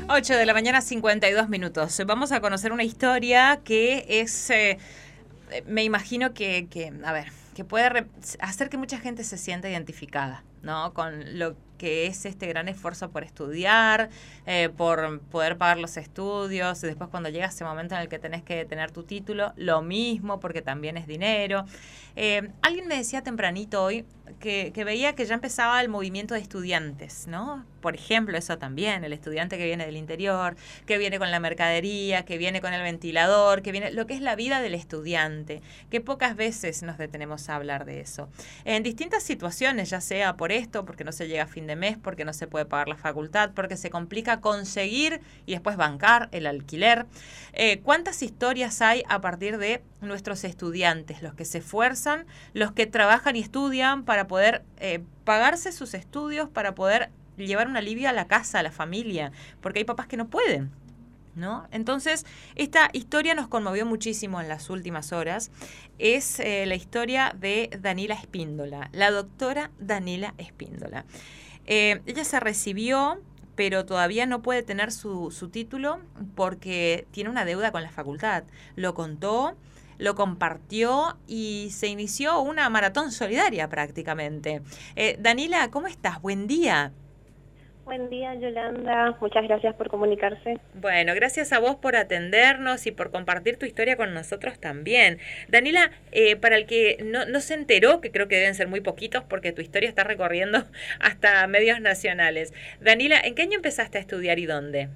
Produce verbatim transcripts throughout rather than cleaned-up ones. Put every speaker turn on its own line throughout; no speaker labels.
ocho de la mañana, cincuenta y dos minutos. Vamos a conocer una historia que es, eh, me imagino que, que, a ver, que puede re- hacer que mucha gente se sienta identificada, ¿no? Con lo que es este gran esfuerzo por estudiar, eh, por poder pagar los estudios, y después cuando llega ese momento en el que tenés que tener tu título, lo mismo, porque también es dinero. Eh, alguien me decía tempranito hoy que, que veía que ya empezaba el movimiento de estudiantes, ¿no? Por ejemplo, eso también, el estudiante que viene del interior, que viene con la mercadería, que viene con el ventilador, que viene, lo que es la vida del estudiante, que pocas veces nos detenemos a hablar de eso. En distintas situaciones, ya sea por esto, porque no se llega a fin de mes, porque no se puede pagar la facultad, porque se complica conseguir y después bancar el alquiler. Eh, ¿Cuántas historias hay a partir de nuestros estudiantes, los que se esfuerzan, los que trabajan y estudian para poder eh, pagarse sus estudios, para poder llevar un alivio a la casa, a la familia, porque hay papás que no pueden, ¿no? Entonces, esta historia nos conmovió muchísimo en las últimas horas. Es eh, la historia de Daniela Espíndola, la doctora Daniela Espíndola. Eh, ella se recibió, pero todavía no puede tener su, su título porque tiene una deuda con la facultad. Lo contó, lo compartió y se inició una maratón solidaria prácticamente. Eh, Daniela, ¿cómo estás? Buen día.
Buen día, Yolanda. Muchas gracias por comunicarse.
Bueno, gracias a vos por atendernos y por compartir tu historia con nosotros también. Daniela, eh, para el que no, no se enteró, que creo que deben ser muy poquitos porque tu historia está recorriendo hasta medios nacionales. Daniela, ¿en qué año empezaste a estudiar y dónde?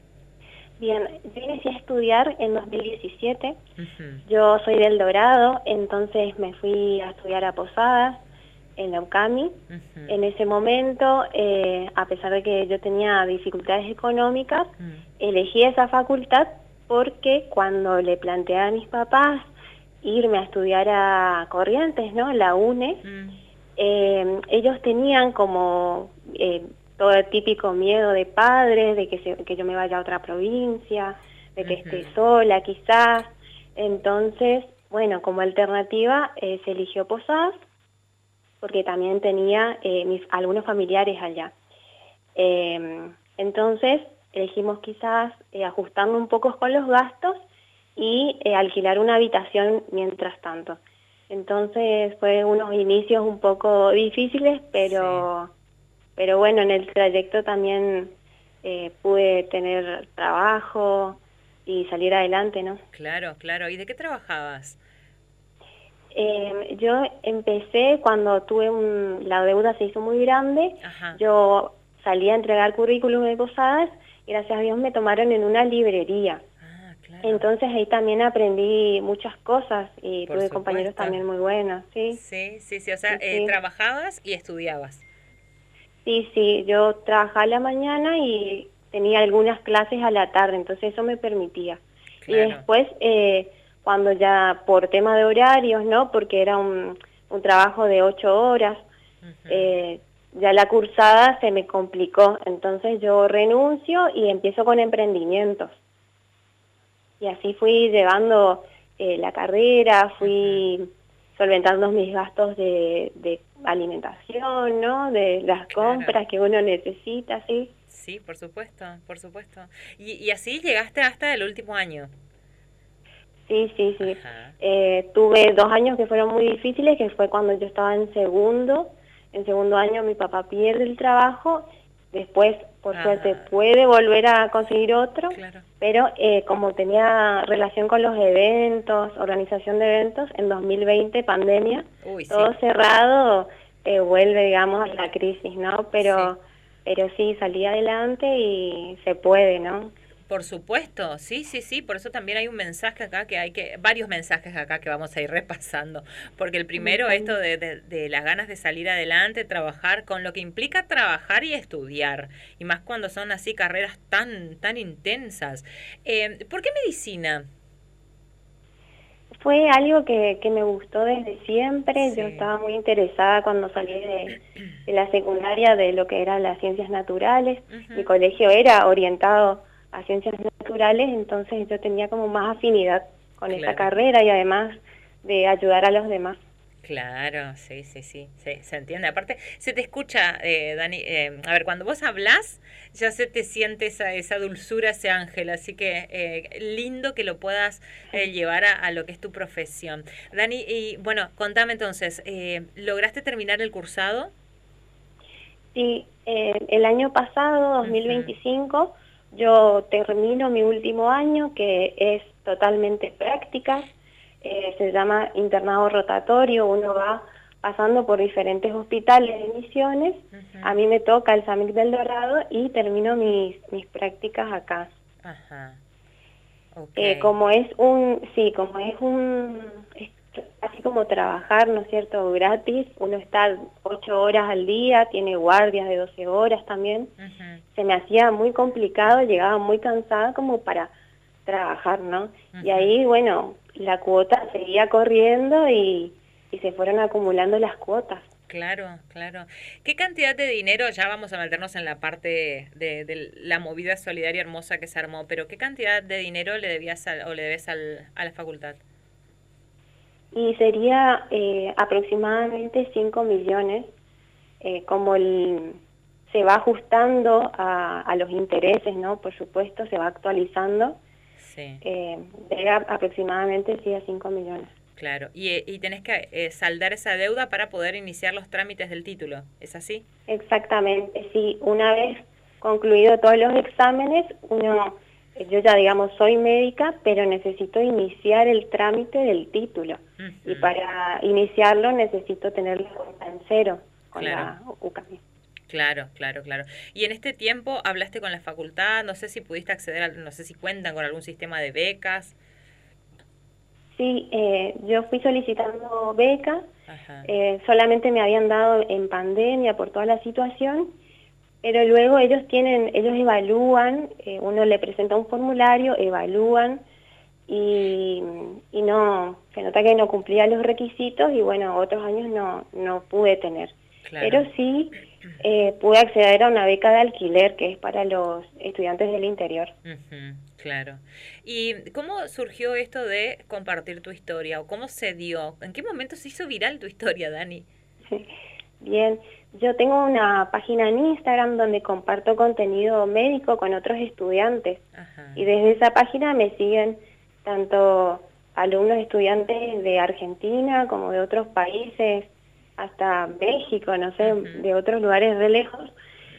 Bien, yo inicié a estudiar en dos mil diecisiete.
Uh-huh.
Yo soy del Dorado, entonces me fui a estudiar a Posadas, en la UCAMI. Uh-huh. En ese momento, eh, a pesar de que yo tenía dificultades económicas, uh-huh. elegí esa facultad porque cuando le planteé a mis papás irme a estudiar a Corrientes, ¿no? La UNE, uh-huh. eh, ellos tenían como eh, todo el típico miedo de padres, de que, se, que yo me vaya a otra provincia, de que uh-huh. esté sola quizás. Entonces, bueno, como alternativa eh, se eligió Posadas, porque también tenía eh, mis, algunos familiares allá. Eh, entonces elegimos quizás eh, ajustando un poco con los gastos y eh, alquilar una habitación mientras tanto. Entonces fue unos inicios un poco difíciles, pero, sí. pero bueno, en el trayecto también eh, pude tener trabajo y salir adelante, ¿no?
Claro, claro. ¿Y de qué trabajabas?
Eh, yo empecé cuando tuve un, la deuda se hizo muy grande. Ajá. Yo salí a entregar currículum de Posadas y gracias a Dios me tomaron en una librería. Ah, claro. Entonces ahí también aprendí muchas cosas y
Por
tuve
supuesto.
compañeros también muy buenos, ¿sí?
Sí, sí, sí, o sea,
sí,
eh,
sí.
trabajabas y estudiabas.
Sí, sí, yo trabajaba a la mañana y tenía algunas clases a la tarde, entonces eso me permitía. Claro. Y después... Eh, cuando ya por tema de horarios, ¿no? Porque era un, un trabajo de ocho horas, uh-huh. eh, ya la cursada se me complicó, entonces yo renuncio y empiezo con emprendimientos. Y así fui llevando eh, la carrera, fui uh-huh. solventando mis gastos de, de alimentación, ¿no? De las claro. compras que uno necesita, ¿sí?
Sí, por supuesto, por supuesto. Y, y así llegaste hasta el último año.
Sí, sí, sí. Eh, tuve dos años que fueron muy difíciles, que fue cuando yo estaba en segundo. En segundo año mi papá pierde el trabajo, después por Ajá. suerte puede volver a conseguir otro, claro. pero eh, como tenía relación con los eventos, organización de eventos, en dos mil veinte, pandemia, Uy, todo sí. cerrado, eh, vuelve, digamos, a la crisis, ¿no? Pero sí. pero sí, salí adelante y se puede, ¿no?
Por supuesto, sí, sí, sí, por eso también hay un mensaje acá que hay que, varios mensajes acá que vamos a ir repasando, porque el primero, uh-huh. esto de, de, de las ganas de salir adelante, trabajar, con lo que implica trabajar y estudiar, y más cuando son así carreras tan, tan intensas. Eh, ¿Por qué medicina?
Fue algo que, que me gustó desde siempre, sí. Yo estaba muy interesada cuando salí de, de la secundaria de lo que eran las ciencias naturales, uh-huh. Mi colegio era orientado a ciencias naturales, entonces yo tenía como más afinidad con claro. esa carrera y además de ayudar a los demás.
Claro, sí, sí, sí, sí, se entiende. Aparte, se te escucha, eh, Dani, eh, a ver, cuando vos hablas, ya se te siente esa, esa dulzura, ese ángel, así que eh, lindo que lo puedas eh, llevar a, a lo que es tu profesión. Dani, y bueno, contame entonces, eh, ¿lograste terminar el cursado?
Sí, eh, el año pasado, dos mil
Ujú.
veinticinco, yo termino mi último año, que es totalmente práctica, eh, se llama internado rotatorio, uno va pasando por diferentes hospitales de Misiones, a
Ujú.
mí me toca el SAMIC del Dorado y termino mis, mis prácticas acá.
Ajá, ok.
Eh, como es un, sí, como es un, es así como trabajar, ¿no es cierto?, gratis, uno está ocho horas al día, tiene guardias de doce horas también,
Ujú,
se me hacía muy complicado, llegaba muy cansada como para trabajar, ¿no? Y
ujú.
ahí, bueno, la cuota seguía corriendo y, y se fueron acumulando las cuotas.
Claro, claro. ¿Qué cantidad de dinero, ya vamos a meternos en la parte de, de la movida solidaria hermosa que se armó, pero qué cantidad de dinero le debías al- o le debes al, a la facultad?
Y sería eh, aproximadamente cinco millones, eh, como el, se va ajustando a, a los intereses, ¿no? Por supuesto, se va actualizando,
Sí,
eh, llega aproximadamente sí a cinco millones.
claro. Y, eh, y tenés que eh, saldar esa deuda para poder iniciar los trámites del título, ¿es así?
Exactamente, sí. Una vez concluido todos los exámenes, uno, eh, yo ya digamos soy médica, pero necesito iniciar el trámite del título. Y
Ujú,
para iniciarlo necesito tener la cuenta en cero con
claro.
la UCAMI.
Claro, claro, claro. Y en este tiempo hablaste con la facultad, no sé si pudiste acceder, a, no sé si cuentan con algún sistema de becas.
Sí, eh, yo fui solicitando becas,
Ajá.
eh, solamente me habían dado en pandemia por toda la situación, pero luego ellos tienen, ellos evalúan, eh, uno le presenta un formulario, evalúan y, y no, se nota que no cumplía los requisitos y bueno, otros años no, no pude tener. Pero
Claro.
sí eh, pude acceder a una beca de alquiler que es para los estudiantes del interior.
Ujú, claro. ¿Y cómo surgió esto de compartir tu historia o cómo se dio? ¿En qué momento se hizo viral tu historia, Dani?
Bien, yo tengo una página en Instagram donde comparto contenido médico con otros estudiantes
Ajá.
y desde esa página me siguen tanto alumnos estudiantes de Argentina como de otros países, hasta México, no sé,
Ujú,
de otros lugares de lejos.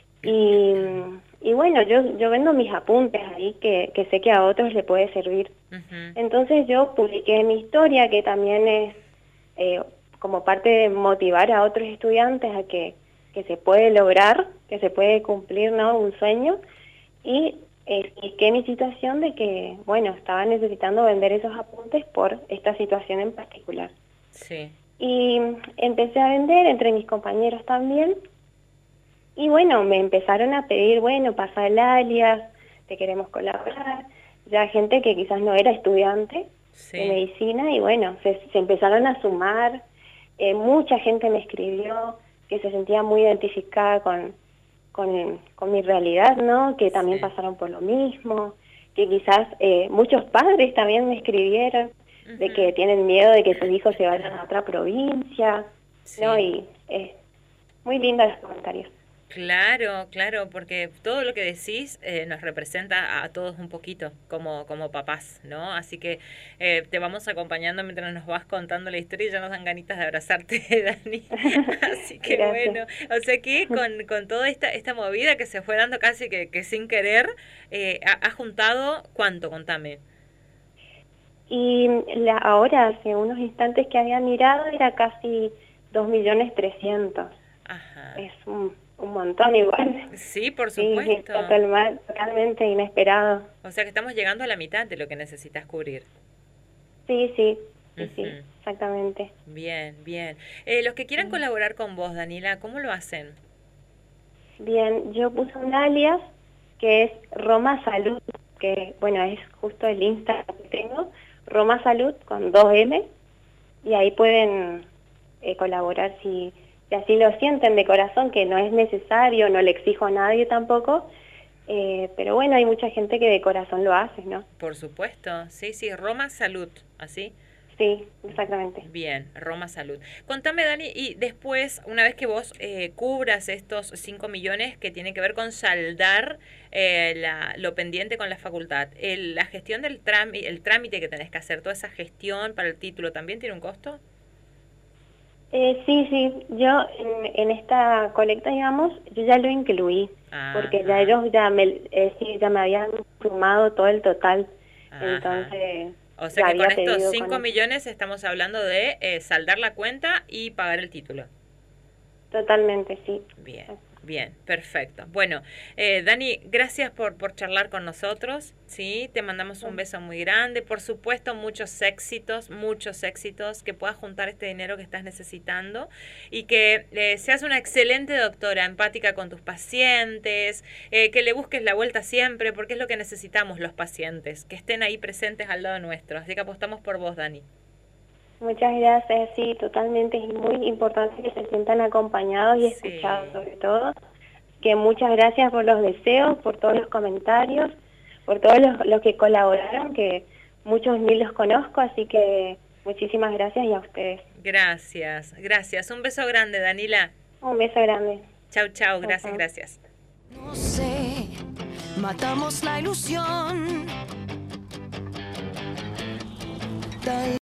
Y, y bueno, yo, yo vendo mis apuntes ahí que, que sé que a otros le puede servir.
ujú,
Entonces yo publiqué mi historia, que también es eh, como parte de motivar a otros estudiantes a que, que se puede lograr, que se puede cumplir, ¿no?, un sueño, y expliqué mi situación de que, bueno, estaba necesitando vender esos apuntes por esta situación en particular.
sí.
Y empecé a vender entre mis compañeros también, y bueno, me empezaron a pedir, bueno, pasa el alias, te queremos colaborar, ya gente que quizás no era estudiante de
Sí.
medicina, y bueno, se, se empezaron a sumar, eh, mucha gente me escribió que se sentía muy identificada con, con, con mi realidad, ¿no? Que también
Sí.
pasaron por lo mismo, que quizás eh, muchos padres también me escribieron de
Ujú,
que tienen miedo de que sus hijos se vayan a otra provincia, ¿no?
sí.
Y eh, muy lindos los comentarios.
Claro, claro, porque todo lo que decís eh, nos representa a todos un poquito como, como papás, ¿no? Así que eh, te vamos acompañando mientras nos vas contando la historia y ya nos dan ganitas de abrazarte, Dani. Así que
Gracias.
bueno, o sea que con, con toda esta, esta movida que se fue dando casi que, que sin querer, eh, ha, ha juntado, ¿cuánto? Contame.
Y la, ahora, hace unos instantes que había mirado, era casi dos millones trescientos.
Ajá.
Es un, un montón igual.
Sí, por
Sí, sí,
supuesto.
total, totalmente inesperado.
O sea que estamos llegando a la mitad de lo que necesitas cubrir.
Sí, sí, sí, sí,
Ujú.
exactamente.
Bien, bien. Eh, los que quieran
Sí.
colaborar con vos, Daniela, ¿cómo lo hacen?
Bien, yo puse un alias que es Roma Salud, que bueno, es justo el Instagram que tengo, Roma Salud con dos M, y ahí pueden eh, colaborar si, si así lo sienten de corazón, que no es necesario, no le exijo a nadie tampoco, eh, pero bueno, hay mucha gente que de corazón lo hace, ¿no?
Por supuesto, sí, sí, Roma Salud, ¿así?
Sí, exactamente.
Bien, Roma Salud. Contame, Dani, y después, una vez que vos eh, cubras estos cinco millones que tienen que ver con saldar eh, la, lo pendiente con la facultad, el, la gestión del trámite, el trámite que tenés que hacer, toda esa gestión para el título, ¿también tiene un costo?
Eh, sí, sí, yo en, en esta colecta, digamos, yo ya lo incluí, ah, porque ya ellos ya me, eh, sí, ya me habían sumado todo el total, ajá. Entonces...
O sea que con estos cinco millones estamos hablando de eh, saldar la cuenta y pagar el título.
Totalmente, sí.
Bien, bien, perfecto. Bueno, eh, Dani, gracias por, por charlar con nosotros, ¿sí? Te mandamos un beso muy grande. Por supuesto, muchos éxitos, muchos éxitos, que puedas juntar este dinero que estás necesitando y que eh, seas una excelente doctora, empática con tus pacientes, eh, que le busques la vuelta siempre, porque es lo que necesitamos los pacientes, que estén ahí presentes al lado nuestro. Así que apostamos por vos, Dani.
Muchas gracias, sí, totalmente, es muy importante que se sientan acompañados y escuchados, sí. Sobre todo, que muchas gracias por los deseos, por todos los comentarios, por todos los, los que colaboraron, que muchos ni los conozco, así que muchísimas gracias y a ustedes.
Gracias, gracias, un beso grande, Danila.
Un beso grande.
Chau, chau, gracias,
Chau.
gracias.
No sé, matamos la ilusión. Tal